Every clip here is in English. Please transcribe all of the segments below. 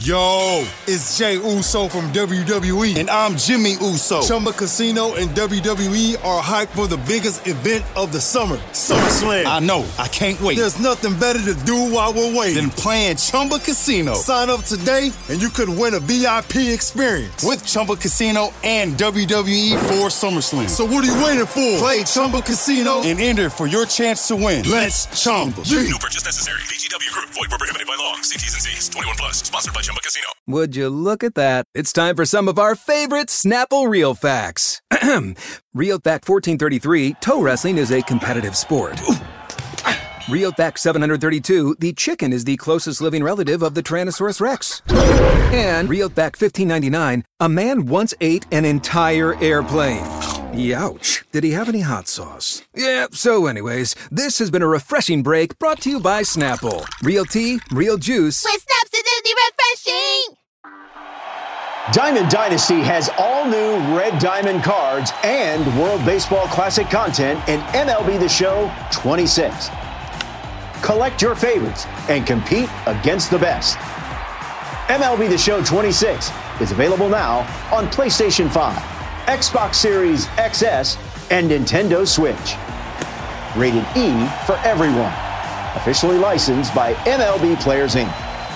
Yo, it's Jay Uso from WWE, and I'm Jimmy Uso. Chumba Casino and WWE are hyped for the biggest event of the summer, SummerSlam. I know, I can't wait. There's nothing better to do while we're waiting than playing Chumba Casino. Sign up today, and you could win a VIP experience with Chumba Casino and WWE for SummerSlam. So what are you waiting for? Play Chumba Casino and enter for your chance to win. Let's Chumba. No purchase necessary. VGW Group. Void where prohibited by law. See T's and C's. 21 plus. Sponsored by Chumba Casino. Would you look at that? It's time for some of our favorite Snapple Real Facts. Real Fact 1433, toe wrestling is a competitive sport. Real Fact 732, the chicken is the closest living relative of the Tyrannosaurus Rex. And Real Fact 1599, a man once ate an entire airplane. Youch. Did he have any hot sauce? Yeah, so anyways, this has been a refreshing break brought to you by Snapple. Real tea, real juice. With Snapsidity refreshing! Diamond Dynasty has all new Red Diamond cards and World Baseball Classic content in MLB The Show 26. Collect your favorites and compete against the best. MLB The Show 26 is available now on PlayStation 5, Xbox Series XS, and Nintendo Switch. Rated E for everyone. Officially licensed by MLB Players Inc.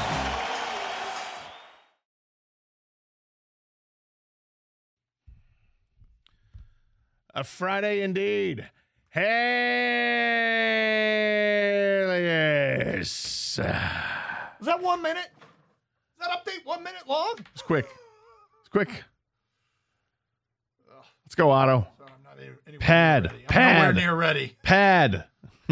A Friday indeed. Hey, yes. Was that 1 minute? Is that update 1 minute long? It's quick. It's quick. Let's go, Otto. Pad. Nowhere near ready. Pad.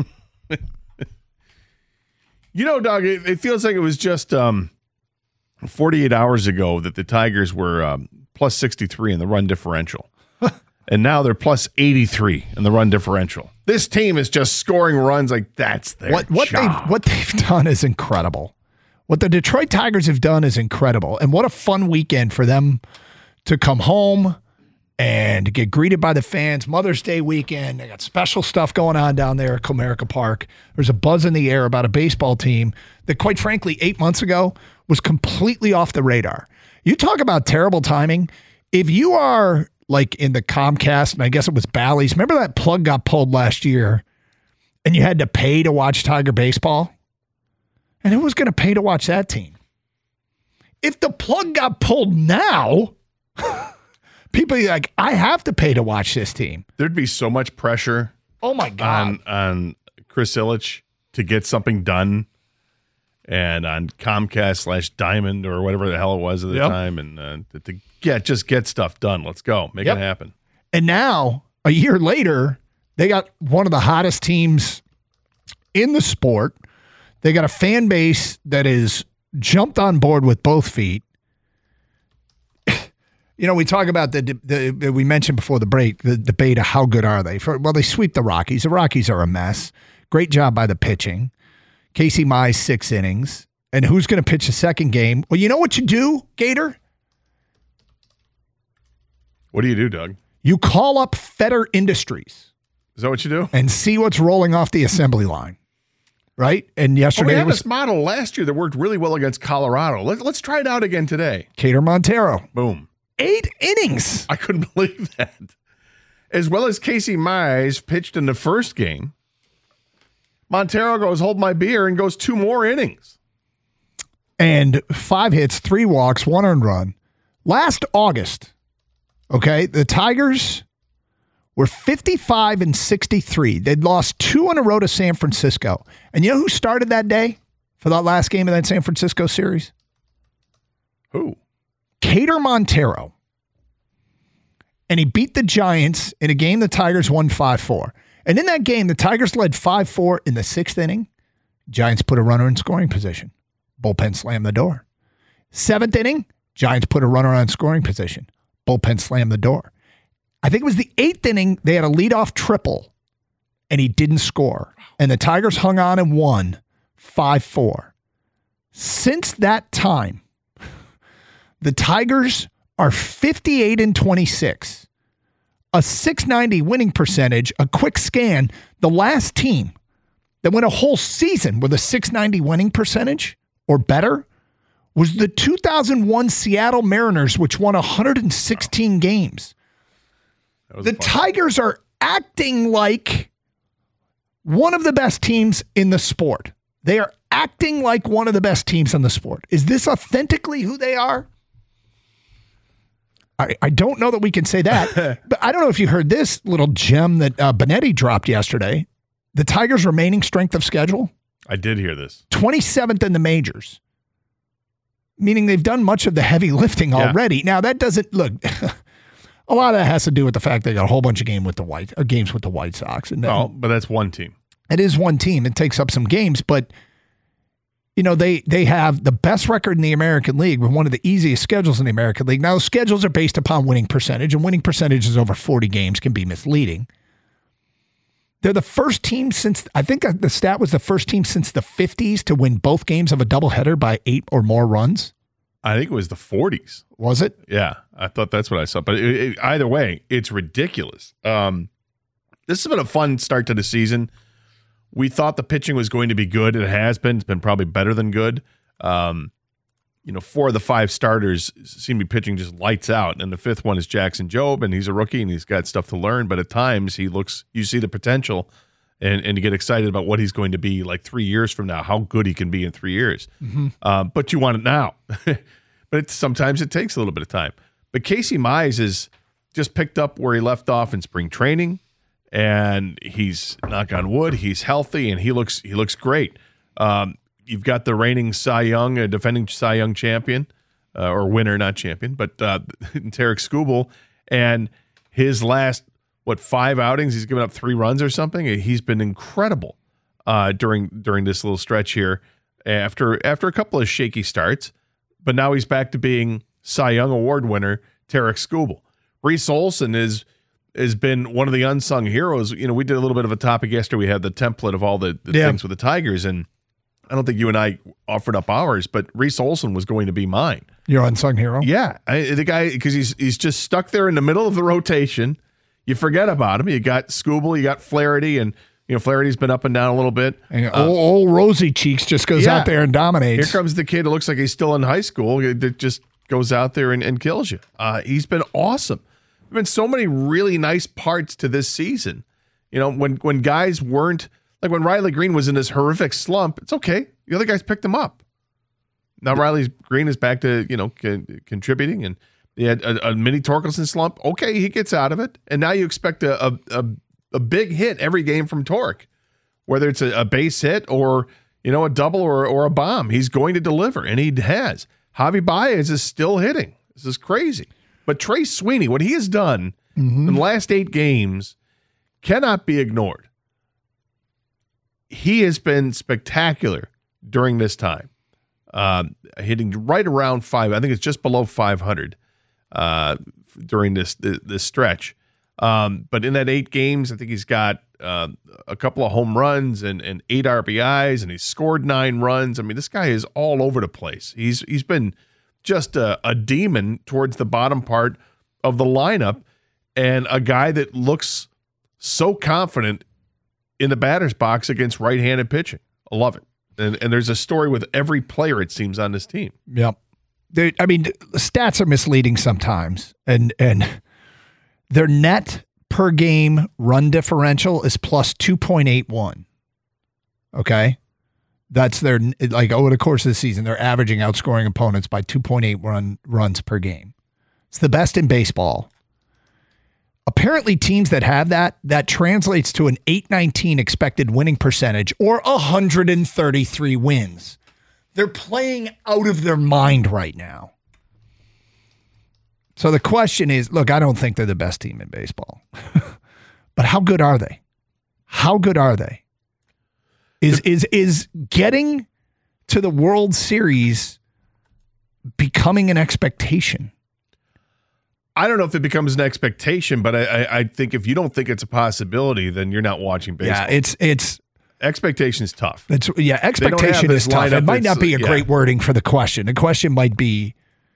You know, Doug, it feels like it was just 48 hours ago that the Tigers were plus 63 in the run differential. And now they're plus 83 in the run differential. This team is just scoring runs like that's their job. What they've done is incredible. What the Detroit Tigers have done is incredible. And what a fun weekend for them to come home and get greeted by the fans. Mother's Day weekend. They got special stuff going on down there at Comerica Park. There's a buzz in the air about a baseball team that, quite frankly, 8 months ago was completely off the radar. You talk about terrible timing. If you are like in the Comcast, and I guess it was Bally's, remember that plug got pulled last year and you had to pay to watch Tiger baseball? And who was going to pay to watch that team? If the plug got pulled now, people are like, I have to pay to watch this team. There'd be so much pressure. Oh my God. On Chris Ilitch to get something done, and on Comcast / Diamond or whatever the hell it was at the time, and to just get stuff done. Let's go. Make it happen. And now, a year later, they got one of the hottest teams in the sport. They got a fan base that is jumped on board with both feet. You know, we talk about we mentioned before the break, the debate of how good are they. Well, they sweep the Rockies. The Rockies are a mess. Great job by the pitching. Casey Mize, 6 innings. And who's going to pitch the second game? Well, you know what you do, Gator? What do you do, Doug? You call up Fetter Industries. Is that what you do? And see what's rolling off the assembly line. Right? And yesterday we had this model last year that worked really well against Colorado. Let's try it out again today. Cater Montero. Boom. 8 innings. I couldn't believe that. As well as Casey Mize pitched in the first game, Montero goes, hold my beer, and goes 2 more innings. And 5 hits, 3 walks, 1 earned run. Last August, okay, the Tigers were 55-63. They'd lost 2 in a row to San Francisco. And you know who started that day for that last game of that San Francisco series? Who? Cater Montero. And he beat the Giants in a game the Tigers won 5-4. And in that game, the Tigers led 5-4 in the 6th inning. Giants put a runner in scoring position. Bullpen slammed the door. 7th inning, Giants put a runner on scoring position. Bullpen slammed the door. I think it was the 8th inning, they had a leadoff triple, and he didn't score. And the Tigers hung on and won 5-4. Since that time, the Tigers are 58-26. A .690 winning percentage, a quick scan. The last team that went a whole season with a .690 winning percentage or better was the 2001 Seattle Mariners, which won 116 games. The Tigers are acting like one of the best teams in the sport. They are acting like one of the best teams in the sport. Is this authentically who they are? I don't know that we can say that, but I don't know if you heard this little gem that Benetti dropped yesterday. The Tigers' remaining strength of schedule? I did hear this. 27th in the majors, meaning they've done much of the heavy lifting already. Now, that doesn't look. A lot of that has to do with the fact they got a whole bunch of games with the White Sox. And but that's one team. It is one team. It takes up some games, but they have the best record in the American League with one of the easiest schedules in the American League. Now, schedules are based upon winning percentage, and winning percentages over 40 games can be misleading. They're the first team since, I think the stat was the first team since the 50s to win both games of a doubleheader by 8 or more runs. I think it was the 40s. Was it? Yeah, I thought that's what I saw. But either way, it's ridiculous. This has been a fun start to the season. We thought the pitching was going to be good. It has been. It's been probably better than good. 4 of the 5 starters seem to be pitching just lights out. And the 5th one is Jackson Jobe, and he's a rookie, and he's got stuff to learn. But at times, you see the potential, and you get excited about what he's going to be like 3 years from now, how good he can be in 3 years. Mm-hmm. But you want it now. But sometimes it takes a little bit of time. But Casey Mize has just picked up where he left off in spring training. And he's, knock on wood, he's healthy, and he looks great. You've got the reigning Cy Young, defending Cy Young champion, or winner, not champion, but Tarik Skubal, and his last 5 outings, he's given up 3 runs or something. He's been incredible during this little stretch here after a couple of shaky starts, but now he's back to being Cy Young Award winner Tarik Skubal. Reese Olson has been one of the unsung heroes. We did a little bit of a topic yesterday. We had the template of all the things with the Tigers, and I don't think you and I offered up ours, but Reese Olson was going to be mine. Your unsung hero? Yeah. The guy, because he's just stuck there in the middle of the rotation. You forget about him. You got Skubal, you got Flaherty, and Flaherty's been up and down a little bit. And old Rosy Cheeks just goes out there and dominates. Here comes the kid who looks like he's still in high school that just goes out there and kills you. He's been awesome. There have been so many really nice parts to this season. When guys weren't, like when Riley Green was in this horrific slump, it's okay. The other guys picked him up. Now Riley Green is back to, contributing, and he had a mini Torkelson slump. Okay, he gets out of it. And now you expect a big hit every game from Tork, whether it's a base hit or, a double or a bomb. He's going to deliver, and he has. Javi Baez is still hitting. This is crazy. But Trey Sweeney, what he has done in the last 8 games cannot be ignored. He has been spectacular during this time, hitting right around 5. I think it's just below 500 during this stretch. But in that 8 games, I think he's got a couple of home runs and 8 RBIs, and he's scored 9 runs. I mean, this guy is all over the place. He's been just a demon towards the bottom part of the lineup, and a guy that looks so confident in the batter's box against right-handed pitching. I love it. And there's a story with every player, it seems, on this team. Yep. The stats are misleading sometimes, and their net per game run differential is plus 2.81. Okay? That's their, over the course of the season, they're averaging outscoring opponents by 2.8 runs per game. It's the best in baseball. Apparently, teams that have that translates to an 819 expected winning percentage or 133 wins. They're playing out of their mind right now. So the question is, look, I don't think they're the best team in baseball. But how good are they? How good are they? Is getting to the World Series becoming an expectation? I don't know if it becomes an expectation, but I think if you don't think it's a possibility, then you're not watching baseball. Yeah, it's expectation's tough. Expectation is tough. It might not be a great wording for the question. The question might be,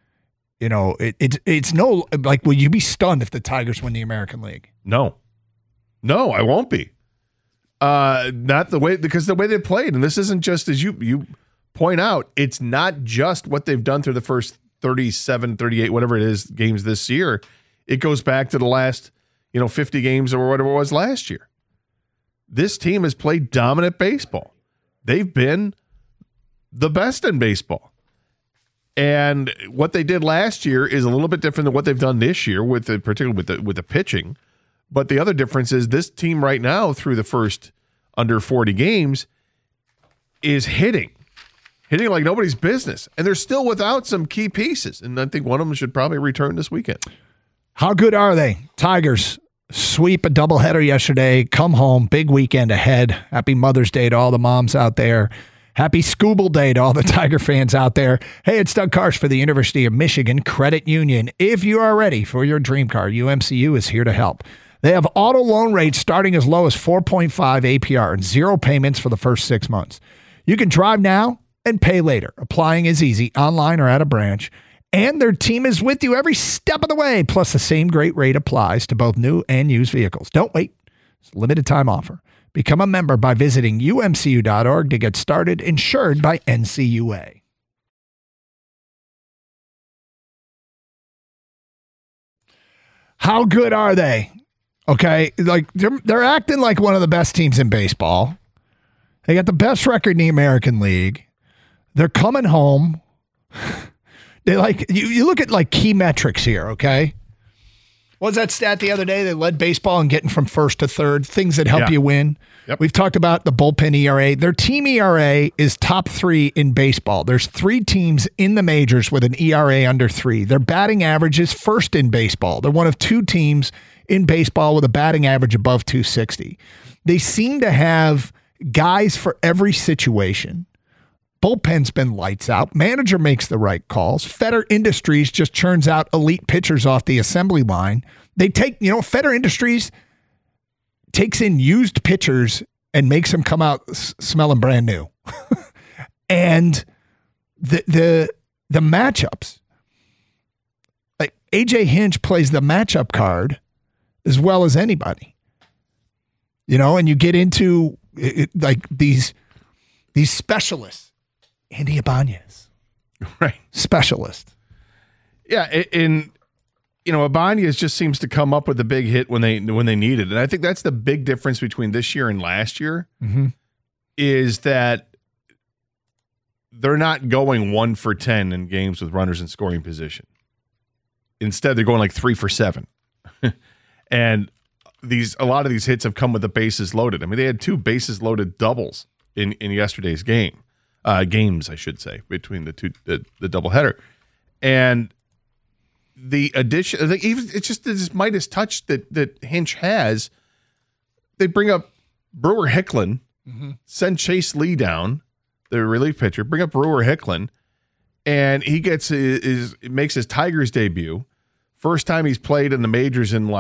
it's no, like, will you be stunned if the Tigers win the American League? No, I won't be. Not the way, because the way they played, and this isn't just as you point out, it's not just what they've done through the first 37, 38, whatever it is, games this year. It goes back to the last, 50 games or whatever it was last year. This team has played dominant baseball. They've been the best in baseball. And what they did last year is a little bit different than what they've done this year, particularly with the pitching. But the other difference is this team right now, through the first under 40 games, is hitting like nobody's business. And they're still without some key pieces. And I think one of them should probably return this weekend. How good are they? Tigers sweep a doubleheader yesterday, come home, big weekend ahead. Happy Mother's Day to all the moms out there. Happy Scooble Day to all the Tiger fans out there. Hey, it's Doug Karsch for the University of Michigan Credit Union. If you are ready for your dream car, UMCU is here to help. They have auto loan rates starting as low as 4.5 APR and 0 payments for the first 6 months. You can drive now and pay later. Applying is easy, online or at a branch. And their team is with you every step of the way. Plus, the same great rate applies to both new and used vehicles. Don't wait. It's a limited time offer. Become a member by visiting umcu.org to get started, insured by NCUA. How good are they? Okay, like they're acting like one of the best teams in baseball. They got the best record in the American League. They're coming home. They you look at like key metrics here, okay? What was that stat the other day? They led baseball in getting from first to third, things that help you win. Yep. We've talked about the bullpen ERA. Their team ERA is top 3 in baseball. There's 3 teams in the majors with an ERA under 3. Their batting average is first in baseball. They're one of 2 teams in baseball with a batting average above 260. They seem to have guys for every situation. Bullpen's been lights out. Manager makes the right calls. Fetter Industries just churns out elite pitchers off the assembly line. They take, Fetter Industries takes in used pitchers and makes them come out smelling brand new. And the matchups, like AJ Hinch plays the matchup card as well as anybody. And you get into like these specialists. Andy Ibanez. Right. Specialist. Yeah, and Ibanez just seems to come up with a big hit when they need it. And I think that's the big difference between this year and last year, is that they're not going 1 for 10 in games with runners in scoring position. Instead, they're going like 3 for 7. And a lot of these hits have come with the bases loaded. I mean, they had 2 bases loaded doubles in yesterday's game. Games, I should say, between the two, the doubleheader. And the addition, even it's just this Midas touch that Hinch has. They bring up Brewer Hicklin, send Chase Lee down, the relief pitcher, bring up Brewer Hicklin, and he gets makes his Tigers debut. First time he's played in the majors in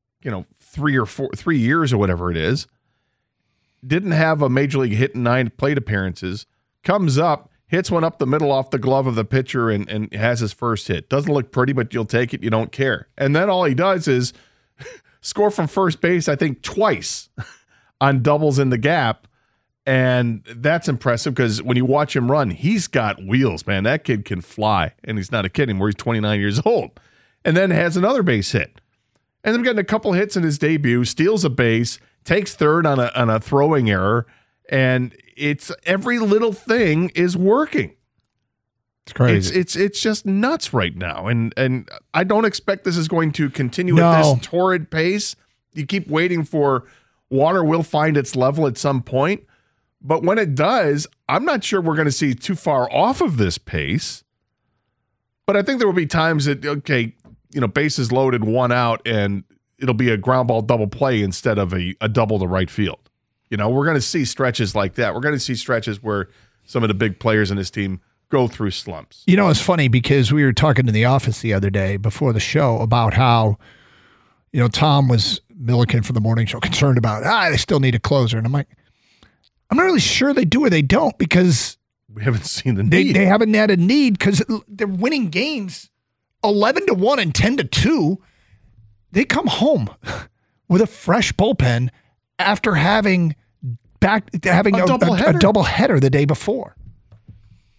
3 years or whatever it is. Didn't have a major league hit in 9 plate appearances. Comes up, hits one up the middle off the glove of the pitcher and has his first hit. Doesn't look pretty, but you'll take it. You don't care. And then all he does is score from first base, I think, twice on doubles in the gap. And that's impressive because when you watch him run, he's got wheels, man. That kid can fly. And he's not a kid anymore. He's 29 years old. And then has another base hit. And then getting a couple hits in his debut, steals a base, takes third on a throwing error. And it's every little thing is working. It's crazy. It's just nuts right now. And I don't expect this is going to continue at this torrid pace. You keep waiting for water will find its level at some point. But when it does, I'm not sure we're going to see too far off of this pace. But I think there will be times that, bases loaded, 1 out, and it'll be a ground ball double play instead of a double to right field. We're going to see stretches like that. We're going to see stretches where some of the big players in this team go through slumps. It's funny because we were talking in the office the other day before the show about how, Tom was Milliken for the morning show concerned about, they still need a closer. And I'm like, I'm not really sure they do or they don't because we haven't seen the need. They haven't had a need because they're winning games 11-1 and 10-2. They come home with a fresh bullpen after having a doubleheader the day before.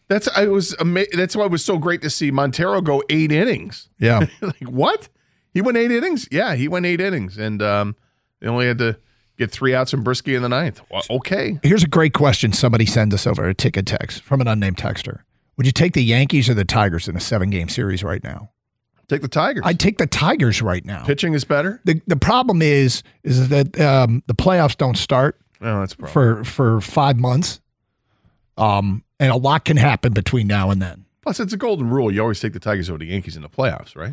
That's why it was so great to see Montero go 8 innings. Yeah. Like, what? He went 8 innings? Yeah, he went 8 innings. And they only had to get 3 outs from Brisky in the 9th. Well, okay. Here's a great question somebody sends us over a ticket text from an unnamed texter. Would you take the Yankees or the Tigers in a 7-game series right now? Take the Tigers. I'd take the Tigers right now. Pitching is better? The problem is that the playoffs don't start that's a problem. for 5 months. And a lot can happen between now and then. Plus, it's a golden rule. You always take the Tigers over the Yankees in the playoffs, right?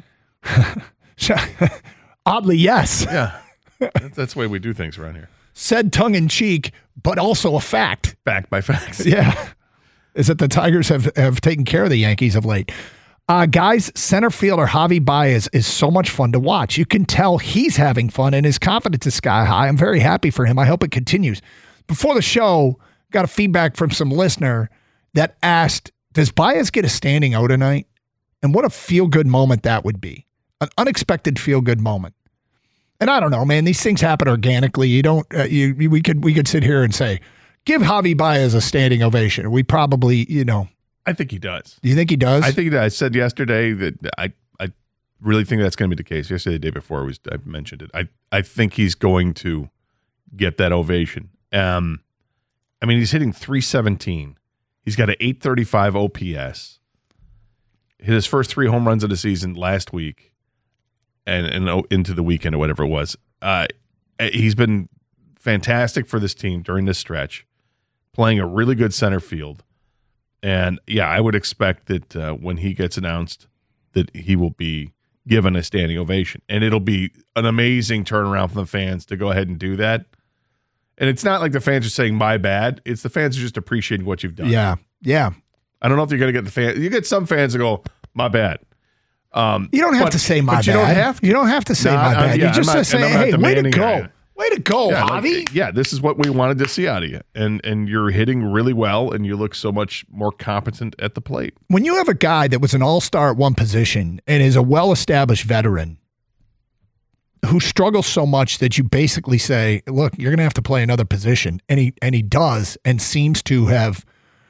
Oddly, yes. Yeah. That's the way we do things around here. Said tongue-in-cheek, but also a fact. Backed by facts. Yeah. Is that the Tigers have taken care of the Yankees of late. Guys, center fielder Javi Baez is so much fun to watch. You can tell he's having fun and his confidence is sky high. I'm very happy for him. I hope it continues. Before the show, got a feedback from some listener that asked, does Baez get a standing O tonight? And what a feel-good moment that would be. An unexpected feel-good moment. And I don't know, man, these things happen organically. You don't, we could sit here and say, give Javi Baez a standing ovation. We probably, I think he does. Do you think he does? I think he does. I said yesterday that I really think that's going to be the case. Yesterday, the day before, I mentioned it. I think he's going to get that ovation. I mean, he's hitting .317. He's got an .835 OPS. Hit his first 3 home runs of the season last week and into the weekend or whatever it was. He's been fantastic for this team during this stretch, playing a really good center field. And, yeah, I would expect that when he gets announced that he will be given a standing ovation. And it'll be an amazing turnaround from the fans to go ahead and do that. And it's not like the fans are saying, my bad. It's the fans are just appreciating what you've done. Yeah, yeah. I don't know if you're going to get the fans. You get some fans that go, my bad. You don't have to say my bad. You don't have to. You don't have to say my bad. You just say, hey, way to go. Way to go, Javi. This is what we wanted to see out of you. And you're hitting really well, and you look so much more competent at the plate. When you have a guy that was an all-star at one position and is a well-established veteran who struggles so much that you basically say, look, you're going to have to play another position, and he does and seems to have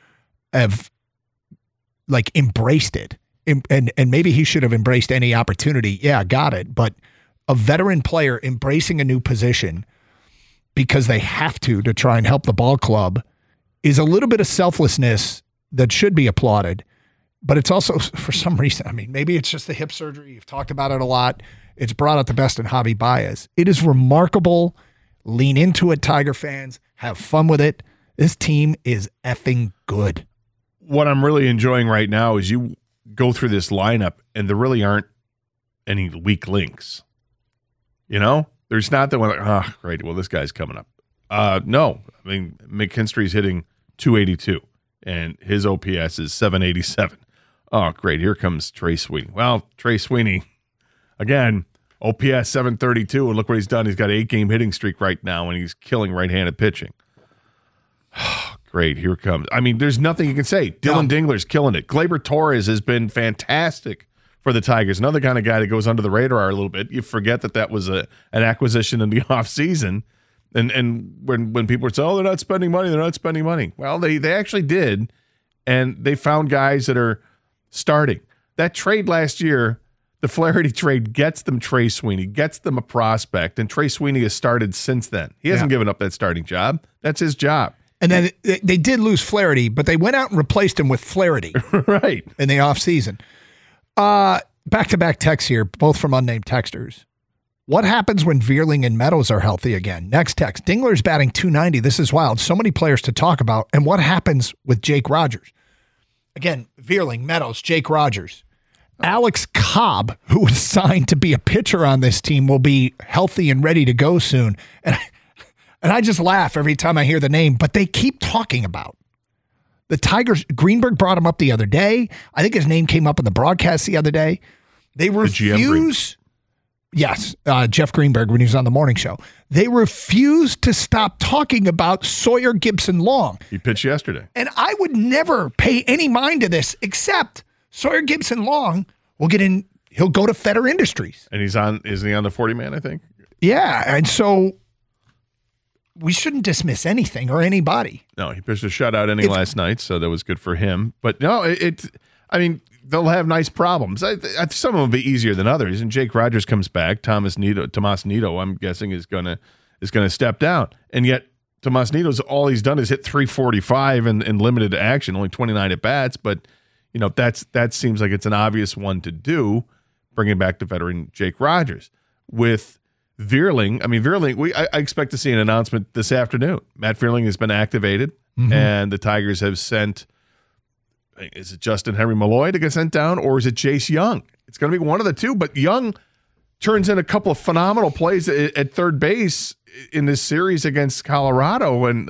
like embraced it. And maybe he should have embraced any opportunity. Yeah, got it. But a veteran player embracing a new position because they have to try and help the ball club is a little bit of selflessness that should be applauded. But it's also, for some reason, I mean, maybe it's just the hip surgery. You've talked about it a lot. It's brought out the best in Javi Baez. It is remarkable. Lean into it, Tiger fans. Have fun with it. This team is effing good. What I'm really enjoying right now is you go through this lineup, and there really aren't any weak links. There's not that one like, great, well, this guy's coming up. No, I mean, McKinstry's hitting .282, and his OPS is .787. Oh, great, here comes Trey Sweeney. Well, Trey Sweeney, again, OPS .732, and look what he's done. He's got an 8-game hitting streak right now, and he's killing right-handed pitching. Great, here comes. I mean, there's nothing you can say. Dylan Dingler's killing it. Gleyber Torres has been fantastic for the Tigers. Another kind of guy that goes under the radar a little bit. You forget that was an acquisition in the offseason. And when people say, oh, they're not spending money. Well, they actually did, and they found guys that are starting. That trade last year, the Flaherty trade, gets them Trey Sweeney, gets them a prospect, and Trey Sweeney has started since then. He hasn't given up that starting job. That's his job. And then they did lose Flaherty, but they went out and replaced him with Flaherty right in the offseason. Back-to-back texts here, both from unnamed texters. What happens when Veerling and Meadows are healthy again? Next text. Dingler's batting .290. This is wild. So many players to talk about. And what happens with Jake Rogers? Again, Veerling, Meadows, Jake Rogers. Alex Cobb, who was signed to be a pitcher on this team, will be healthy and ready to go soon. And I just laugh every time I hear the name, but they keep talking about the Tigers. Greenberg brought him up the other day. I think his name came up in the broadcast the other day. They refuse. Yes, Jeff Greenberg, when he was on the morning show. They refuse to stop talking about Sawyer Gipson-Long. He pitched yesterday. And I would never pay any mind to this, except Sawyer Gipson-Long will get in. He'll go to Fetter Industries. And isn't he on the 40-man, I think? Yeah, and so we shouldn't dismiss anything or anybody. No, he pitched a shutout inning last night, so that was good for him. But no, I mean, they'll have nice problems. Some of them will be easier than others. And Jake Rogers comes back. Tomas Nido, I'm guessing, is gonna step down. And yet, Tomas Nido's all he's done is hit 345 in limited action, only 29 at bats. But that seems like it's an obvious one to do, bringing back the veteran Jake Rogers. With Vierling, I expect to see an announcement this afternoon. Matt Vierling has been activated, and the Tigers have sent. Is it Justin Henry Malloy to get sent down, or is it Jace Young? It's going to be one of the two. But Young turns in a couple of phenomenal plays at third base in this series against Colorado, and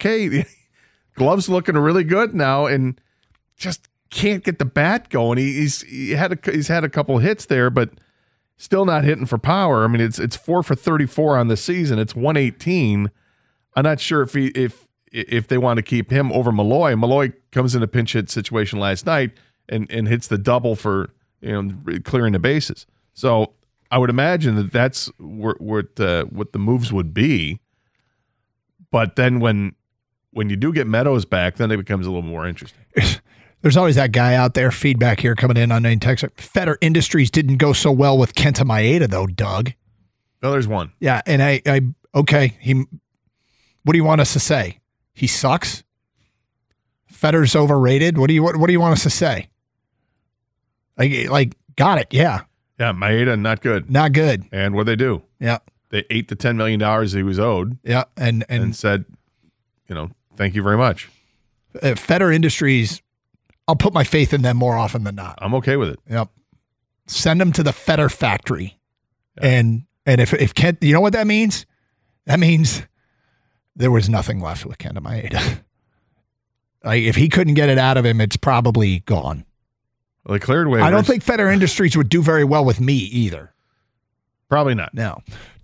Glove's looking really good now, and just can't get the bat going. He's had a couple of hits there, but still not hitting for power. I mean, it's 4 for 34 on the season. It's 118. I'm not sure if they want to keep him over Malloy. Malloy comes in a pinch hit situation last night and hits the double for clearing the bases. So I would imagine that's what the moves would be. But then when you do get Meadows back, then it becomes a little more interesting. There's always that guy out there. Feedback here coming in on main text. Fetter Industries didn't go so well with Kenta Maeda, though, Doug. No, there's one. Yeah, and okay. What do you want us to say? He sucks? Fetter's overrated? What do you want us to say? Like got it, yeah. Yeah, Maeda, not good. Not good. And what'd they do? Yeah. They ate the $10 million he was owed. Yeah, and said, thank you very much. Fetter Industries, I'll put my faith in them more often than not. I'm okay with it. Yep. Send them to the Fetter factory. Yeah. And if Kent, you know what that means? That means there was nothing left with Kenta Maeda. Like, if he couldn't get it out of him, it's probably gone. Well, they cleared waivers. I don't think Fetter Industries would do very well with me either. Probably not. No.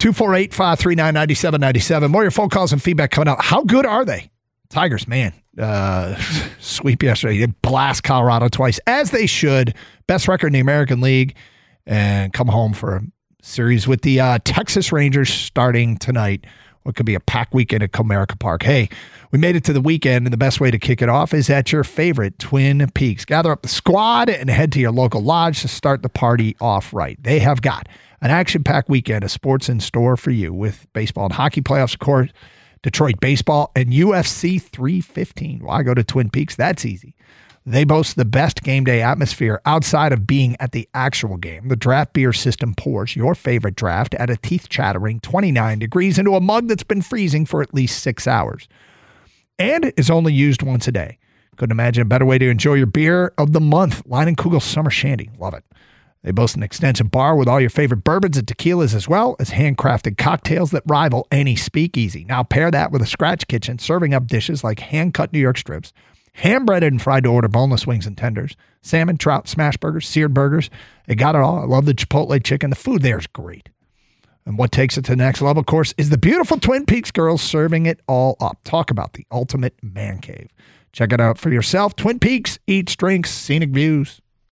248-539-9797. More of your phone calls and feedback coming out. How good are they? Tigers, man. Sweep yesterday. They blast Colorado twice, as they should. Best record in the American League. And come home for a series with the Texas Rangers starting tonight. What could be a packed weekend at Comerica Park. Hey, we made it to the weekend, and the best way to kick it off is at your favorite Twin Peaks. Gather up the squad and head to your local lodge to start the party off right. They have got an action-packed weekend of sports in store for you with baseball and hockey playoffs, of course, Detroit baseball, and UFC 315. Why go to Twin Peaks? That's easy. They boast the best game day atmosphere outside of being at the actual game. The draft beer system pours your favorite draft at a teeth-chattering 29 degrees into a mug that's been freezing for at least 6 hours and is only used once a day. Couldn't imagine a better way to enjoy your beer of the month. Leinenkugel Summer Shandy. Love it. They boast an extensive bar with all your favorite bourbons and tequilas, as well as handcrafted cocktails that rival any speakeasy. Now pair that with a scratch kitchen serving up dishes like hand-cut New York strips, hand-breaded and fried to order boneless wings and tenders, salmon, trout, smash burgers, seared burgers. They got it all. I love the Chipotle chicken. The food there is great. And what takes it to the next level, of course, is the beautiful Twin Peaks girls serving it all up. Talk about the ultimate man cave. Check it out for yourself. Twin Peaks, eats, drinks, scenic views.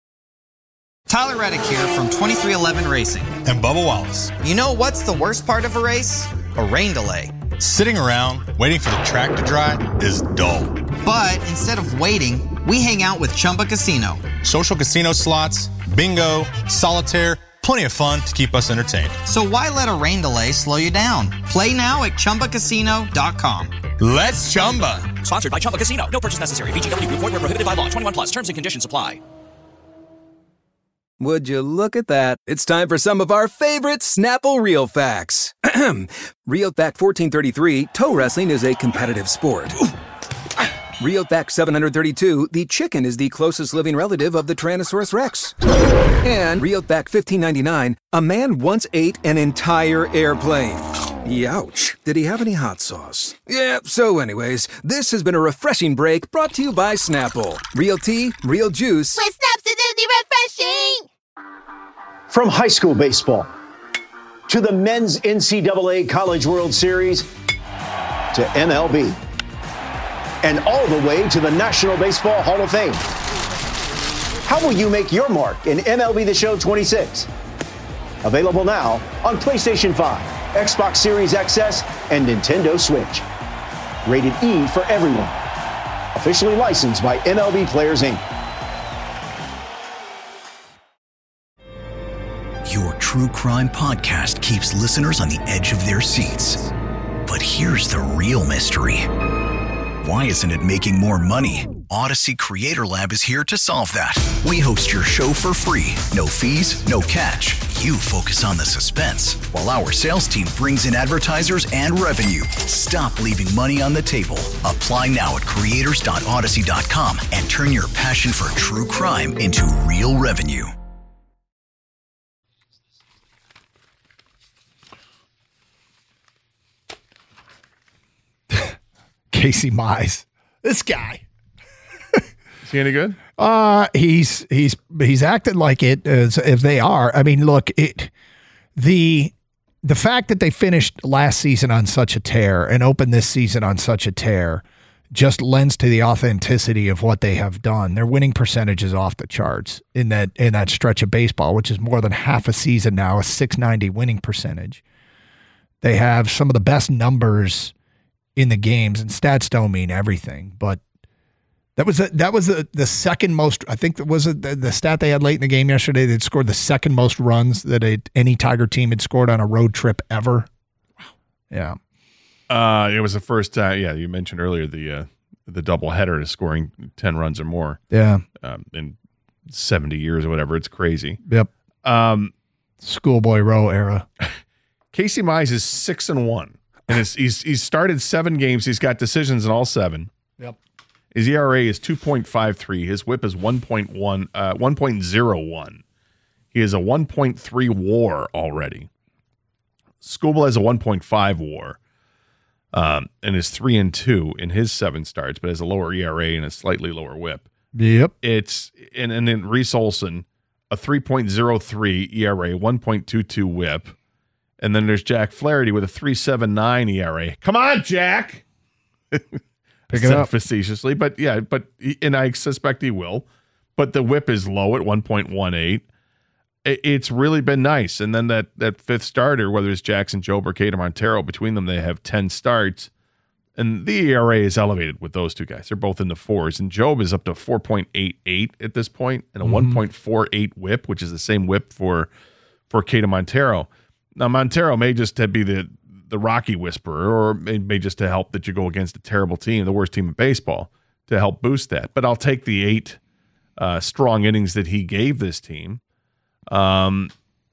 Tyler Reddick here from 2311 Racing. And Bubba Wallace. You know what's the worst part of a race? A rain delay. Sitting around waiting for the track to dry is dull. But instead of waiting, we hang out with Chumba Casino. Social casino slots, bingo, solitaire, plenty of fun to keep us entertained. So why let a rain delay slow you down? Play now at ChumbaCasino.com. Let's Chumba. Sponsored by Chumba Casino. No purchase necessary. VGW Group. Void where prohibited by law. 21 plus. Terms and conditions apply. Would you look at that? It's time for some of our favorite Snapple Real Facts. Real Fact 1433, toe wrestling is a competitive sport. Real Fact 732, the chicken is the closest living relative of the Tyrannosaurus Rex. And Real Fact 1599, a man once ate an entire airplane. Youch. Did he have any hot sauce? Yeah, so anyways, this has been a refreshing break brought to you by Snapple. Real tea, real juice. With Snapsidity refreshing! From high school baseball to the men's NCAA College World Series to MLB and all the way to the National Baseball Hall of Fame. How will you make your mark in MLB The Show 26? Available now on PlayStation 5. Xbox Series XS, and Nintendo Switch. Rated E for everyone. Officially licensed by MLB Players, Inc. Your true crime podcast keeps listeners on the edge of their seats. But here's the real mystery. Why isn't it making more money? Odyssey Creator Lab is here to solve that. We host your show for free. No fees, no catch. You focus on the suspense, while our sales team brings in advertisers and revenue. Stop leaving money on the table. Apply now at creators.odyssey.com and turn your passion for true crime into real revenue. Casey Mize. This guy. Is he any good? He's acted like it as if they are. I mean, look, the fact that they finished last season on such a tear and opened this season on such a tear just lends to the authenticity of what they have done. Their winning percentage is off the charts in that stretch of baseball, which is more than half a season now, a .690 winning percentage. They have some of the best numbers in the games, and stats don't mean everything, but that was the second most. I think that was the stat they had late in the game yesterday. They'd scored the second most runs that any Tiger team had scored on a road trip ever. Wow. Yeah. It was the first time. Yeah, you mentioned earlier the doubleheader is scoring 10 runs or more. Yeah. In 70 years or whatever. It's crazy. Yep. Schoolboy Row era. Casey Mize is 6-1. And he's started 7 games. He's got decisions in all 7. Yep. His ERA is 2.53. His WHIP is 1.01. He has a 1.3 WAR already. Skubal has a 1.5 WAR, and is 3-2 in his 7 starts, but has a lower ERA and a slightly lower WHIP. Yep. And then Reese Olson, a 3.03 ERA, 1.22 WHIP. And then there's Jack Flaherty with a 3.79 ERA. Come on, Jack. Pick it up facetiously, and I suspect he will. But the WHIP is low at 1.18. It's really been nice. And then that fifth starter, whether it's Jackson Jobe or Keita Montero, between them they have 10 starts, and the ERA is elevated with those two guys. They're both in the 4s, and Jobe is up to 4.88 at this point, and a 1.48 WHIP, which is the same WHIP for Keita Montero. Now, Montero may just be the Rocky whisperer, or may just to help that you go against a terrible team, the worst team in baseball, to help boost that. But I'll take the 8 strong innings that he gave this team. But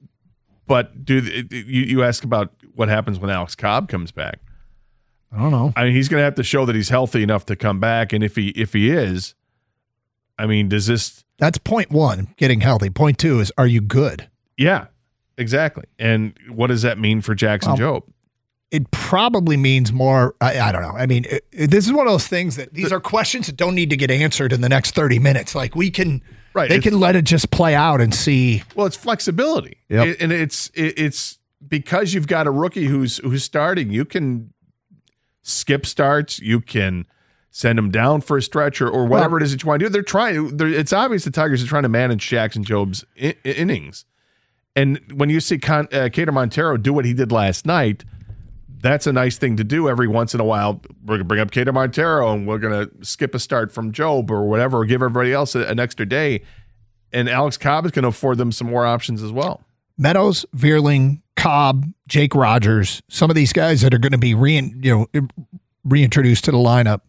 you ask about what happens when Alex Cobb comes back. I don't know. I mean, he's going to have to show that he's healthy enough to come back, and if he is, I mean, does this? That's point 1, getting healthy. Point 2 is, are you good? Yeah. Exactly. And what does that mean for Jackson Jobe? It probably means more. I don't know. I mean, this is one of those things that these are questions that don't need to get answered in the next 30 minutes. Like they can let it just play out and see. Well, it's flexibility. Yep. And it's because you've got a rookie who's starting, you can skip starts. You can send him down for a stretch or whatever it is that you want to do. They're trying. It's obvious the Tigers are trying to manage Jackson Jobe's innings. And when you see Keita Montero do what he did last night, that's a nice thing to do every once in a while. We're going to bring up Keita Montero, and we're going to skip a start from Jobe or whatever, or give everybody else an extra day. And Alex Cobb is going to afford them some more options as well. Meadows, Vierling, Cobb, Jake Rogers, some of these guys that are going to be reintroduced to the lineup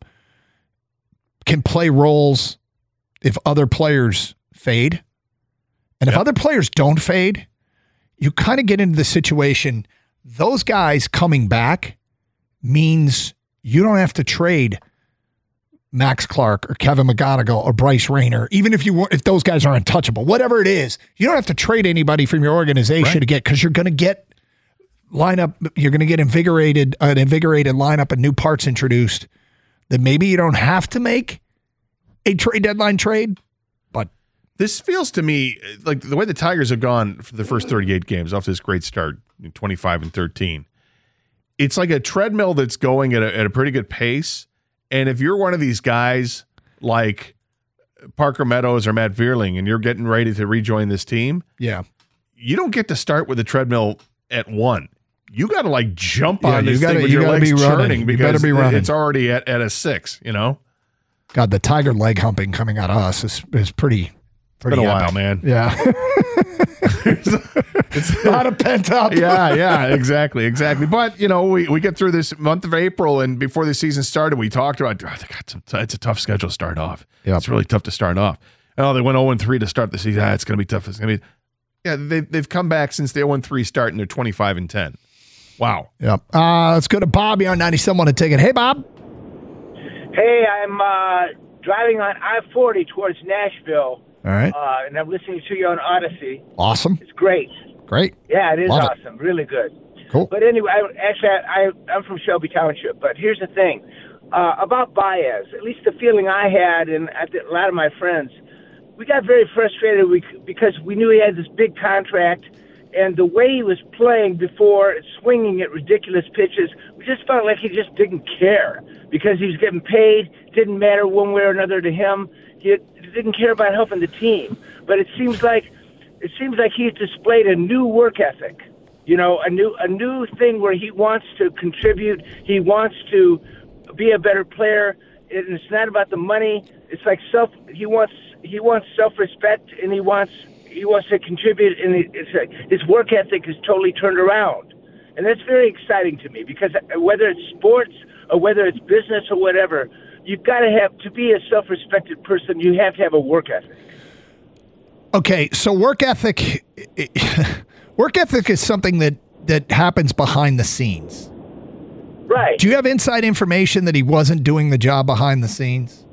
can play roles if other players fade. And if other players don't fade, you kind of get into the situation. Those guys coming back means you don't have to trade Max Clark or Kevin McGonigal or Bryce Rayner, even if those guys are untouchable, whatever it is. You don't have to trade anybody from your organization to get, because you're going to get an invigorated lineup and new parts introduced that maybe you don't have to make a trade deadline trade. This feels to me like the way the Tigers have gone for the first 38 games off this great start, 25-13. It's like a treadmill that's going at a pretty good pace. And if you're one of these guys like Parker Meadows or Matt Vierling and you're getting ready to rejoin this team, you don't get to start with the treadmill at 1. you got to like jump on you this gotta- thing with you your gotta legs be running. churning You because better be running. it's already at a 6, you know? God, the Tiger leg humping coming out of us is pretty It's been a while, epic. man. Yeah. It's a lot of pent up. Yeah, exactly. But, you know, we get through this month of April, and before the season started, we talked about, it's a tough schedule to start off. Yep. It's really tough to start off. Oh, they went 0-3 to start the season. It's going to be tough. It's going to be. Yeah, they've come back since the 0-3 start, and they're 25-10. Wow. Yep. Let's go to Bob here on 97 to take it. Hey, Bob. Hey, I'm driving on I-40 towards Nashville. All right. And I'm listening to you on Odyssey. Awesome. It's great. Great. Yeah, it is Love awesome. Really good. Cool. But anyway, I'm from Shelby Township. But here's the thing. About Baez, at least the feeling I had, and a lot of my friends, we got very frustrated because we knew he had this big contract, and the way he was playing before, swinging at ridiculous pitches, we just felt like he just didn't care because he was getting paid. Didn't matter one way or another to him. He didn't care about helping the team. But it seems like he's displayed a new work ethic. You know, a new thing where he wants to contribute. He wants to be a better player. And it's not about the money. It's like he wants self-respect, and he wants to contribute, and his work ethic is totally turned around. And that's very exciting to me because whether it's sports or whether it's business or whatever, you've got to be a self-respected person, you have to have a work ethic. Okay, so work ethic is something that happens behind the scenes. Right. Do you have inside information that he wasn't doing the job behind the scenes?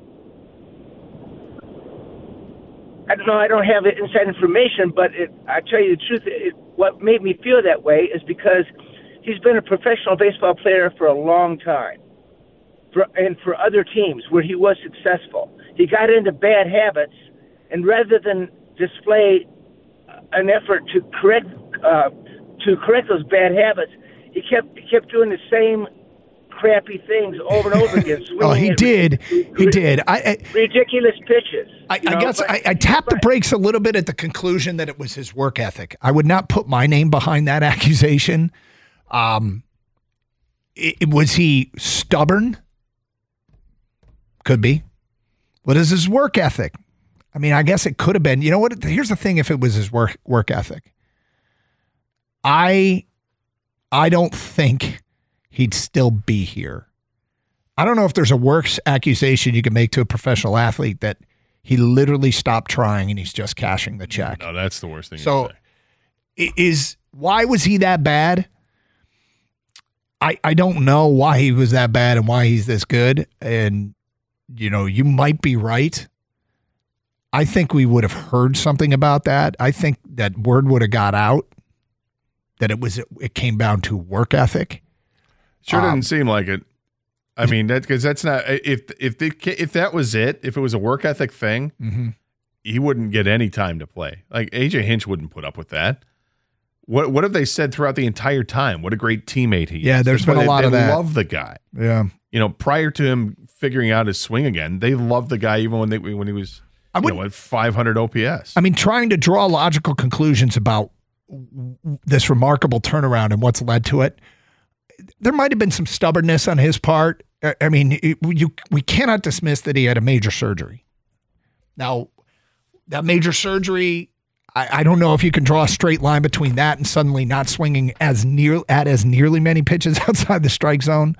I don't know. I don't have inside information, but I tell you the truth. What made me feel that way is because he's been a professional baseball player for a long time, and for other teams where he was successful. He got into bad habits, and rather than display an effort to correct those bad habits, he kept doing the same crappy things over and over again. Oh, he did. He did. Ridiculous pitches. I guess I tapped the brakes a little bit at the conclusion that it was his work ethic. I would not put my name behind that accusation. Was he stubborn? Could be. What is his work ethic? I mean, I guess it could have been. You know what? Here's the thing. If it was his work ethic, I don't think he'd still be here. I don't know if there's a worse accusation you can make to a professional athlete that he literally stopped trying and he's just cashing the check. No, that's the worst thing. So why was he that bad? I don't know why he was that bad and why he's this good. And, you know, you might be right. I think we would have heard something about that. I think that word would have got out that it came down to work ethic. Sure doesn't seem like it. I mean, because that's not if that was it. If it was a work ethic thing, he wouldn't get any time to play. Like AJ Hinch wouldn't put up with that. What have they said throughout the entire time? What a great teamate he is. Yeah, there's been a lot of that. They love the guy. Yeah, you know, prior to him figuring out his swing again, they loved the guy even when he was at 500 OPS. I mean, trying to draw logical conclusions about this remarkable turnaround and what's led to it. There might have been some stubbornness on his part. I mean, we cannot dismiss that he had a major surgery. Now, that major surgery, I don't know if you can draw a straight line between that and suddenly not swinging as nearly many pitches outside the strike zone.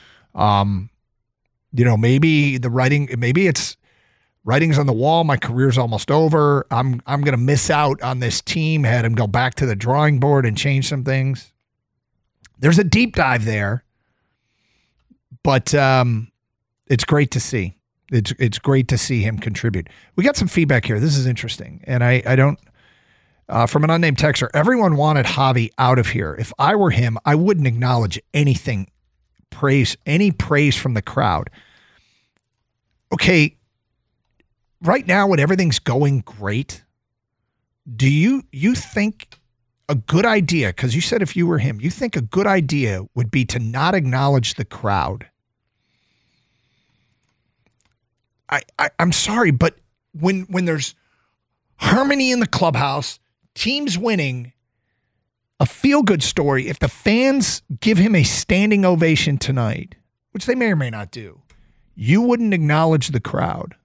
You know, maybe it's writing's on the wall. My career's almost over. I'm going to miss out on this team. Had him go back to the drawing board and change some things. There's a deep dive there, but it's great to see. It's great to see him contribute. We got some feedback here. This is interesting, and I don't. From an unnamed texter, everyone wanted Javi out of here. If I were him, I wouldn't acknowledge any praise from the crowd. Okay, right now when everything's going great, do you think a good idea, because you said if you were him, you think a good idea would be to not acknowledge the crowd? I'm sorry, but when there's harmony in the clubhouse, teams winning, a feel-good story, if the fans give him a standing ovation tonight, which they may or may not do, you wouldn't acknowledge the crowd.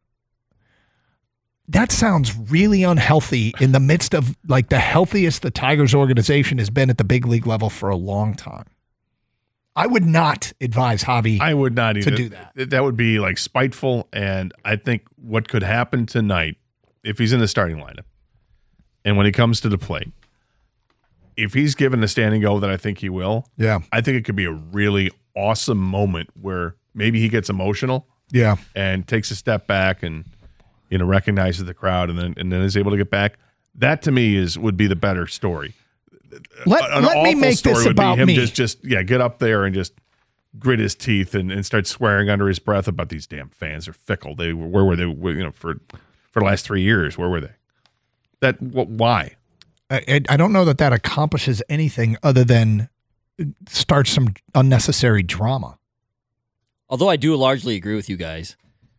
That sounds really unhealthy in the midst of like the healthiest the Tigers organization has been at the big league level for a long time. I would not advise Javi. I would not either. To do that. That would be like spiteful. And I think what could happen tonight, if he's in the starting lineup and when he comes to the plate, if he's given the standing go that I think he will, I think it could be a really awesome moment where maybe he gets emotional, and takes a step back and recognizes the crowd and then is able to get back. That to me would be the better story. Let me make this about him me. Just get up there and just grit his teeth and start swearing under his breath about these damn fans are fickle. Where were they? For the last 3 years, where were they? Why? I don't know that accomplishes anything other than start some unnecessary drama. Although I do largely agree with you guys.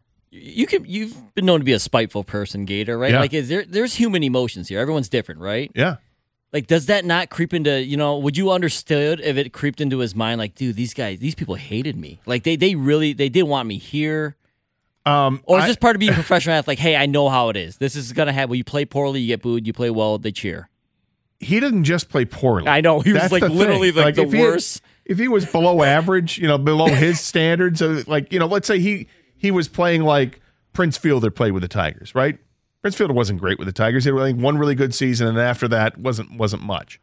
You've been known to be a spiteful person, Gator, right? Yeah. Like, there's human emotions here. Everyone's different, right? Yeah. Like, does that not creep into, would you understood if it creeped into his mind, like, dude, these people hated me. Like, they didn't want me here. Or is this part of being a professional athlete? Like, hey, I know how it is. This is going to happen. When you play poorly, you get booed. You play well, they cheer. He didn't just play poorly. I know. He was literally the worst. If he was below average, below his standards, let's say he was playing like Prince Fielder played with the Tigers, right? Prince Fielder wasn't great with the Tigers. He had one really good season, and after that wasn't much.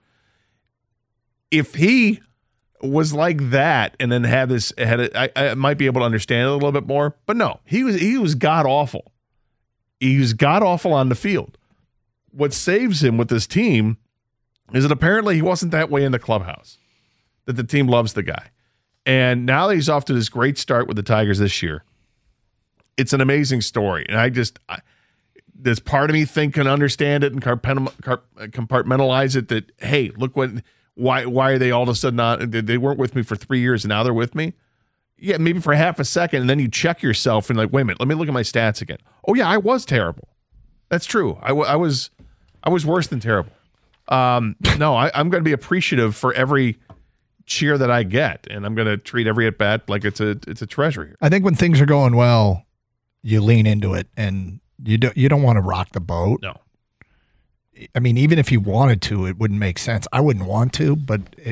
If he was like that and then I might be able to understand it a little bit more. But no, he was god awful. He was god awful on the field. What saves him with this team is that apparently he wasn't that way in the clubhouse. That the team loves the guy. And now that he's off to this great start with the Tigers this year, it's an amazing story. And there's part of me can understand it and compartmentalize it that, hey, look why are they all of a sudden not, they weren't with me for 3 years and now they're with me? Yeah, maybe for half a second, and then you check yourself and like, wait a minute, let me look at my stats again. Oh yeah, I was terrible. That's true. I was worse than terrible. No, I'm going to be appreciative for every cheer that I get, and I'm going to treat every at bat like it's a treasure here. I think when things are going well, you lean into it, and you don't want to rock the boat. No. I mean, even if you wanted to, it wouldn't make sense. I wouldn't want to, but you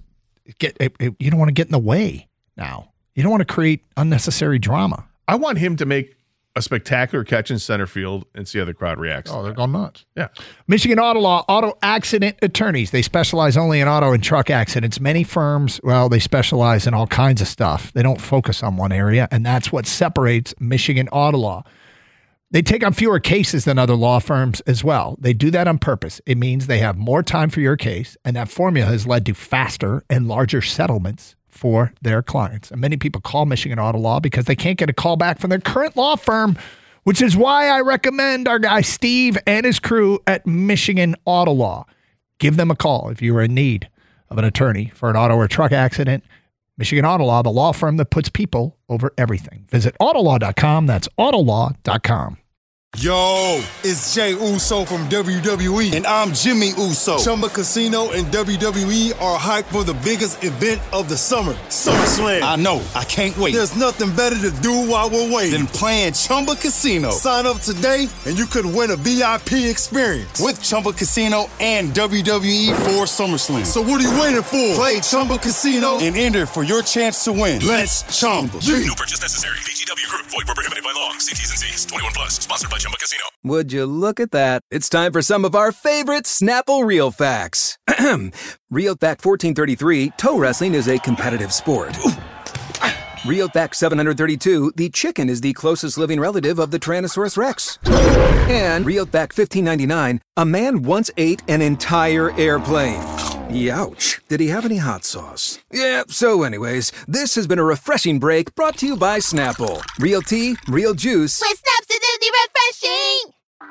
don't want to get in the way now. You don't want to create unnecessary drama. I want him to make a spectacular catch in center field and see how the crowd reacts. Oh, they're going nuts. Yeah. Michigan Auto Law, auto accident attorneys. They specialize only in auto and truck accidents. Many firms, they specialize in all kinds of stuff. They don't focus on one area, and that's what separates Michigan Auto Law. They take on fewer cases than other law firms as well. They do that on purpose. It means they have more time for your case, and that formula has led to faster and larger settlements for their clients. And many people call Michigan Auto Law because they can't get a call back from their current law firm, which is why I recommend our guy Steve and his crew at Michigan Auto Law. Give them a call if you are in need of an attorney for an auto or truck accident. Michigan Auto Law, the law firm that puts people over everything. Visit autolaw.com. That's autolaw.com. Yo, it's Jay Uso from WWE, and I'm Jimmy Uso. Chumba Casino and WWE are hyped for the biggest event of the summer, SummerSlam. I know, I can't wait. There's nothing better to do while we're waiting than playing Chumba Casino. Sign up today, and you could win a VIP experience with Chumba Casino and WWE for SummerSlam. So what are you waiting for? Play Chumba Casino and enter for your chance to win. Let's Chumba. No purchase necessary. VGW Group. Void where prohibited by law. See T's and C's. 21 plus. Sponsored by Chumba Casino. Would you look at that? It's time for some of our favorite Snapple Real Facts. Real Fact 1433, toe wrestling is a competitive sport. Real Fact 732, the chicken is the closest living relative of the Tyrannosaurus Rex. And Real Fact 1599, a man once ate an entire airplane. Youch. Did he have any hot sauce? Yeah, so anyways, this has been a refreshing break brought to you by Snapple. Real tea, real juice. With Snap's Acidity Refreshing!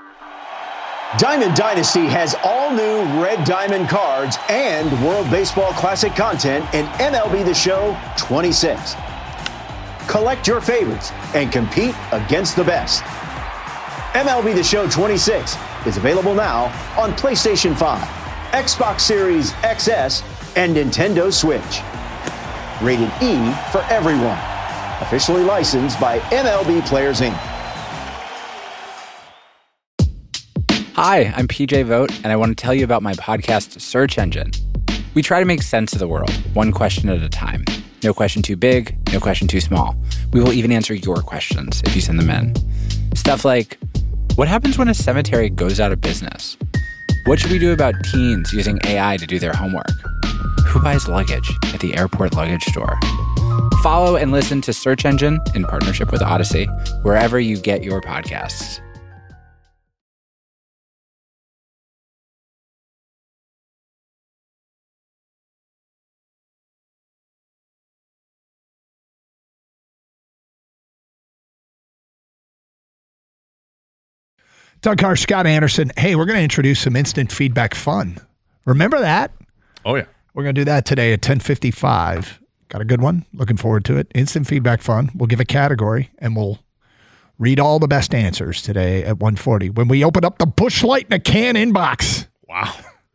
Diamond Dynasty has all new Red Diamond cards and World Baseball Classic content in MLB The Show 26. Collect your favorites and compete against the best. MLB The Show 26 is available now on PlayStation 5, Xbox Series XS, and Nintendo Switch. Rated E for everyone. Officially licensed by MLB Players Inc. Hi, I'm PJ Vogt, and I want to tell you about my podcast, Search Engine. We try to make sense of the world, one question at a time. No question too big, no question too small. We will even answer your questions if you send them in. Stuff like, what happens when a cemetery goes out of business? What should we do about teens using AI to do their homework? Who buys luggage at the airport luggage store? Follow and listen to Search Engine in partnership with Odyssey, wherever you get your podcasts. Doug Carr, Scott Anderson. Hey, we're going to introduce some instant feedback fun. Remember that? Oh, yeah. We're going to do that today at 10:55. Got a good one? Looking forward to it. Instant feedback fun. We'll give a category, and we'll read all the best answers today at 1:40 when we open up the Busch Light in a can inbox. Wow.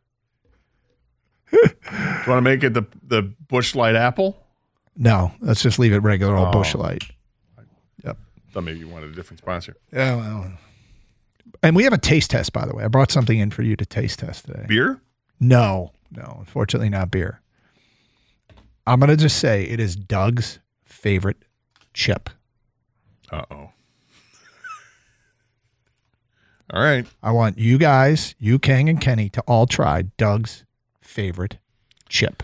Do you want to make it the Busch Light apple? No, let's just leave it regular old Busch Light. Yep. Thought maybe you wanted a different sponsor. Yeah, well. And we have a taste test, by the way. I brought something in for you to taste test today. Beer? No, unfortunately not beer. I'm going to just say it is Doug's favorite chip. Uh-oh. All right. I want you guys, you, King, and Kenny, to all try Doug's favorite chip.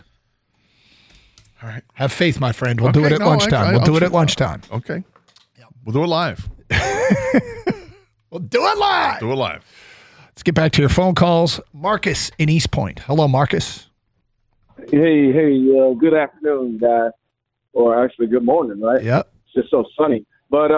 All right. Have faith, my friend. We'll do it at lunchtime. We'll do it at lunchtime. Okay. Yep. We'll do it live. We'll do it live. Do it live. Let's get back to your phone calls. Marcus in East Point. Hello, Marcus. Hey, good afternoon, guys. Or actually, good morning, right? Yep. It's just so sunny. But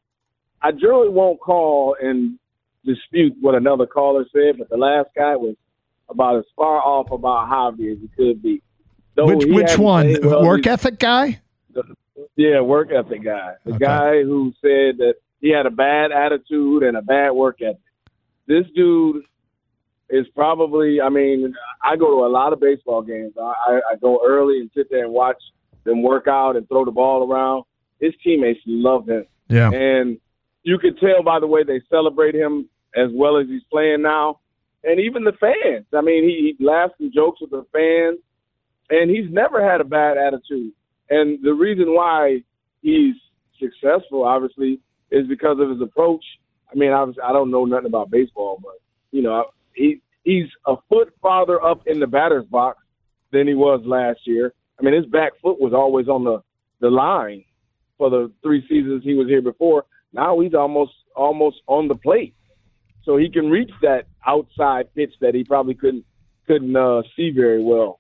I generally won't call and dispute what another caller said, but the last guy was about as far off about Javi as he could be. Which one? Work ethic guy? Yeah, work ethic guy. The guy who said that he had a bad attitude and a bad work ethic. This dude is probably, I mean, I go to a lot of baseball games. I go early and sit there and watch them work out and throw the ball around. His teammates love him. Yeah. And you could tell by the way they celebrate him as well as he's playing now. And even the fans. I mean, he laughs and jokes with the fans. And he's never had a bad attitude. And the reason why he's successful, obviously, is because of his approach. I mean, obviously, I don't know nothing about baseball, but, you know, he's a foot farther up in the batter's box than he was last year. I mean, his back foot was always on the line for the 3 seasons he was here before. Now he's almost on the plate. So he can reach that outside pitch that he probably couldn't see very well.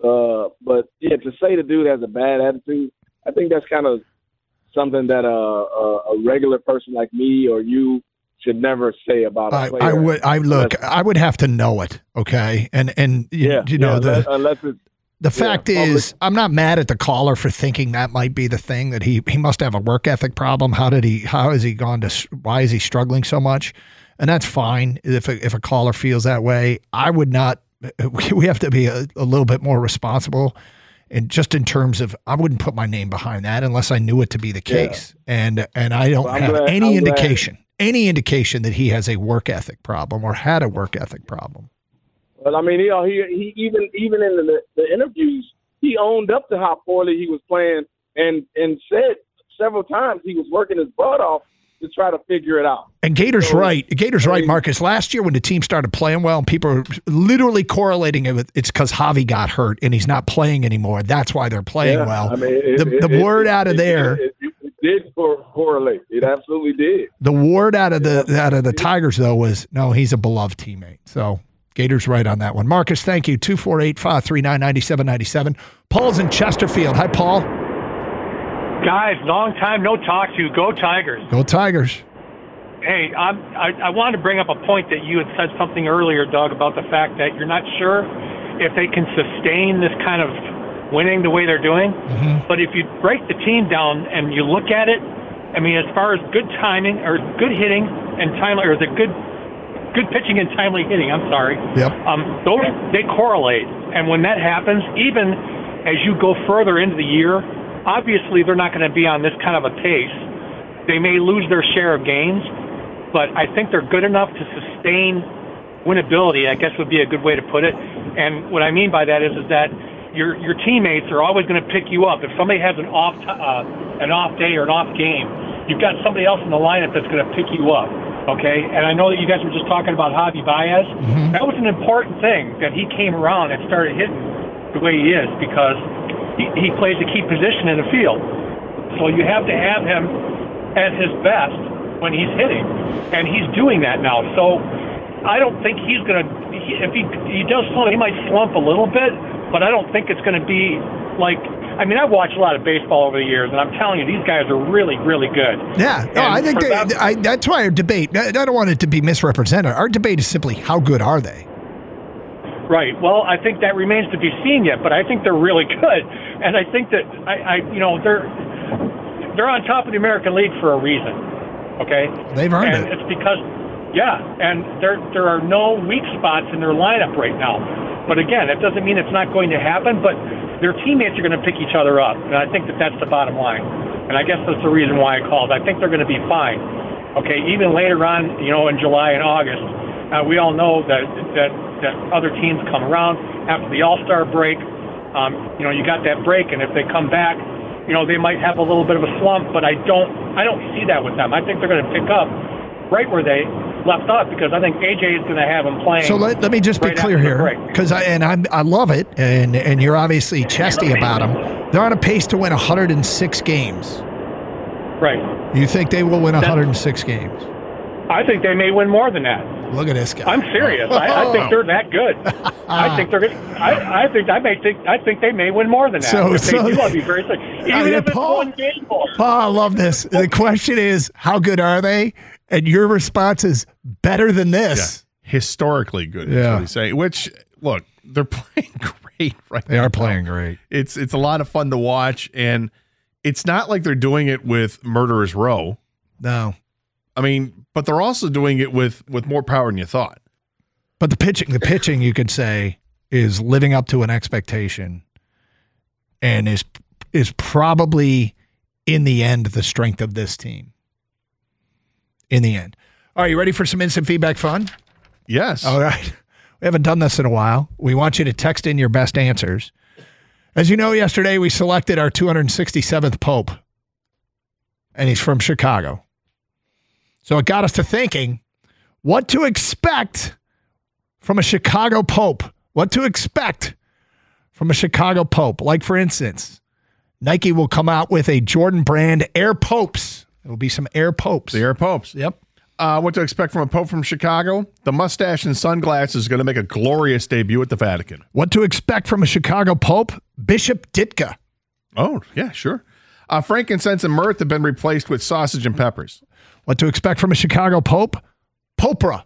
But, yeah, to say the dude has a bad attitude, I think that's kind of something that a regular person like me or you should never say about a player. I would have to know it, okay? And unless it's the fact is, I'm not mad at the caller for thinking that might be the thing, that he must have a work ethic problem. Why is he struggling so much? And that's fine if a caller feels that way. I would not. We have to be a little bit more responsible, and just in terms of, I wouldn't put my name behind that unless I knew it to be the case. Yeah. And I don't have any indication that he has a work ethic problem or had a work ethic problem. Well, I mean, he even in the interviews, he owned up to how poorly he was playing and said several times he was working his butt off to try to figure it out. And Gator's right, Marcus. Last year when the team started playing well and people were literally correlating it with, it's because Javi got hurt and he's not playing anymore. That's why they're playing well. I mean, the word out of there. It did correlate. It absolutely did. The word out of the Tigers, though, was, no, he's a beloved teammate. So Gator's right on that one. Marcus, thank you. 248-539-9797. Paul's in Chesterfield. Hi, Paul. Guys, long time no talk to you. Go Tigers. Go Tigers. Hey, I wanted to bring up a point that you had said something earlier, Doug, about the fact that you're not sure if they can sustain this kind of winning the way they're doing. Mm-hmm. But if you break the team down and you look at it, I mean, as far as good timing or good hitting and time, or the good good pitching and timely hitting. I'm sorry. Yep. Those they correlate, and when that happens, even as you go further into the year, obviously they're not going to be on this kind of a pace. They may lose their share of games, but I think they're good enough to sustain winnability, I guess would be a good way to put it. And what I mean by that is that your teammates are always going to pick you up. If somebody has an off day or an off game, you've got somebody else in the lineup that's going to pick you up. Okay, and I know that you guys were just talking about Javi Baez. Mm-hmm. That was an important thing that he came around and started hitting the way he is, because he plays a key position in the field. So you have to have him at his best when he's hitting, and he's doing that now. So I don't think he's going to, if he does slump, he might slump a little bit, but I don't think it's going to be like, I mean, I've watched a lot of baseball over the years, and I'm telling you, these guys are really, really good. Yeah, no, I think that's why our debate, I don't want it to be misrepresented. Our debate is simply, how good are they? Right. Well, I think that remains to be seen yet, but I think they're really good. And I think that, they're on top of the American League for a reason, okay? They've earned it. And it's because, and there are no weak spots in their lineup right now. But again, it doesn't mean it's not going to happen, but their teammates are going to pick each other up. And I think that that's the bottom line. And I guess that's the reason why I called. I think they're going to be fine. Okay, even later on, in July and August, we all know that other teams come around after the All-Star break. You got that break, and if they come back, they might have a little bit of a slump, but I don't see that with them. I think they're going to pick up right where they left off, because I think AJ is going to have them playing. So let me just be clear here, because I love it, and you're obviously chesty about them. They're on a pace to win 106 games. Right. You think they will win 106 games? I think they may win more than that. Look at this guy. I'm serious. I think they're that good. I think they're. I think they may win more than that. If they do, I'll be very sick. Even if it's one game ball. Paul, I love this. The question is, how good are they? And your response is better than this. Yeah. Historically good. Is what he's saying. Which, look, they're playing great right now. They are playing great. It's a lot of fun to watch, and it's not like they're doing it with Murderer's Row. No. I mean, but they're also doing it with more power than you thought. But the pitching, you could say, is living up to an expectation, and is probably in the end the strength of this team. In the end. All right, you ready for some instant feedback fun? Yes. All right. We haven't done this in a while. We want you to text in your best answers. As you know, yesterday we selected our 267th Pope, and he's from Chicago. So it got us to thinking what to expect from a Chicago Pope. What to expect from a Chicago Pope. Like, for instance, Nike will come out with a Jordan brand Air Popes. There will be some Air Popes. The Air Popes. Yep. What to expect from a Pope from Chicago? The mustache and sunglasses is going to make a glorious debut at the Vatican. What to expect from a Chicago Pope? Bishop Ditka. Oh, yeah, sure. Frankincense and myrrh have been replaced with sausage and peppers. What to expect from a Chicago Pope? Popra.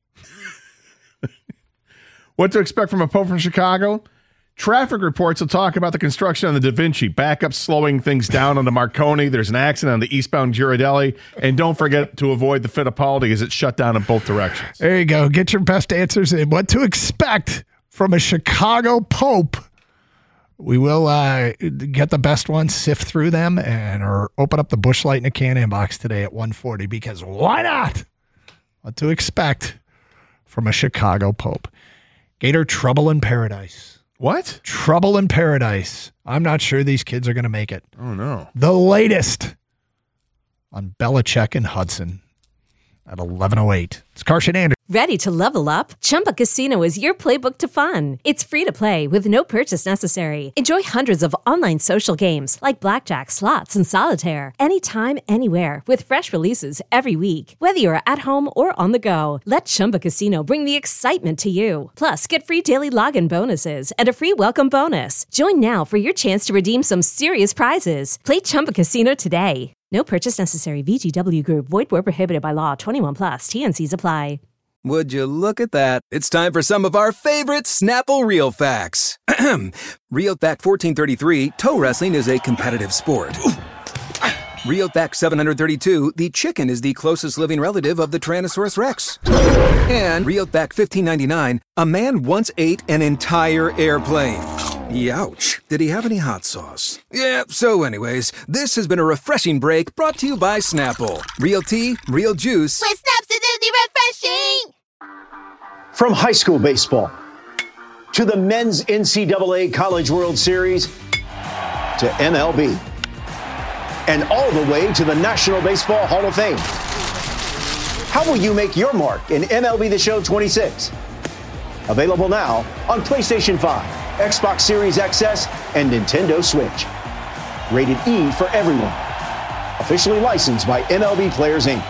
What to expect from a Pope from Chicago? Traffic reports will talk about the construction on the Da Vinci, backup slowing things down on the Marconi. There's an accident on the eastbound Ghirardelli. And don't forget to avoid the Fittipaldi as it's shut down in both directions. There you go. Get your best answers in. What to expect from a Chicago Pope. We will get the best ones, sift through them, or open up the Busch Light in a can inbox today at 1:40, because why not? What to expect from a Chicago Pope. Gator, trouble in paradise. What? Trouble in paradise. I'm not sure these kids are going to make it. Oh, no. The latest on Belichick and Hudson at 11:08. It's Carson Anderson. Ready to level up? Chumba Casino is your playbook to fun. It's free to play with no purchase necessary. Enjoy hundreds of online social games like blackjack, slots, and solitaire anytime, anywhere with fresh releases every week. Whether you're at home or on the go, let Chumba Casino bring the excitement to you. Plus, get free daily login bonuses and a free welcome bonus. Join now for your chance to redeem some serious prizes. Play Chumba Casino today. No purchase necessary. VGW Group. Void where prohibited by law. 21 plus. T&Cs apply. Would you look at that? It's time for some of our favorite Snapple Real Facts. Real Fact 1433, toe wrestling is a competitive sport. RealFact 732, the chicken is the closest living relative of the Tyrannosaurus rex. And RealFact 1599, a man once ate an entire airplane. Youch. Did he have any hot sauce? Yeah, so anyways, this has been a refreshing break brought to you by Snapple. Real tea, real juice. With Snap's acidity refreshing! From high school baseball to the men's NCAA College World Series to MLB and all the way to the National Baseball Hall of Fame. How will you make your mark in MLB The Show 26? Available now on PlayStation 5, Xbox Series XS, and Nintendo Switch. Rated E for everyone. Officially licensed by MLB Players Inc.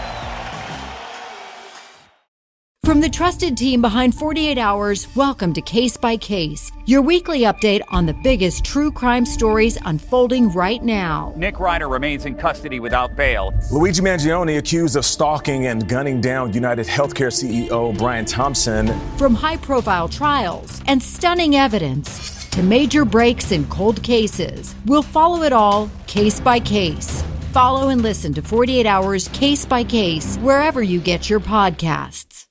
From the trusted team behind 48 Hours, welcome to Case by Case, your weekly update on the biggest true crime stories unfolding right now. Nick Ryder remains in custody without bail. Luigi Mangione accused of stalking and gunning down United Healthcare CEO Brian Thompson. From high-profile trials and stunning evidence to major breaks in cold cases, we'll follow it all case by case. Follow and listen to 48 Hours Case by Case wherever you get your podcasts.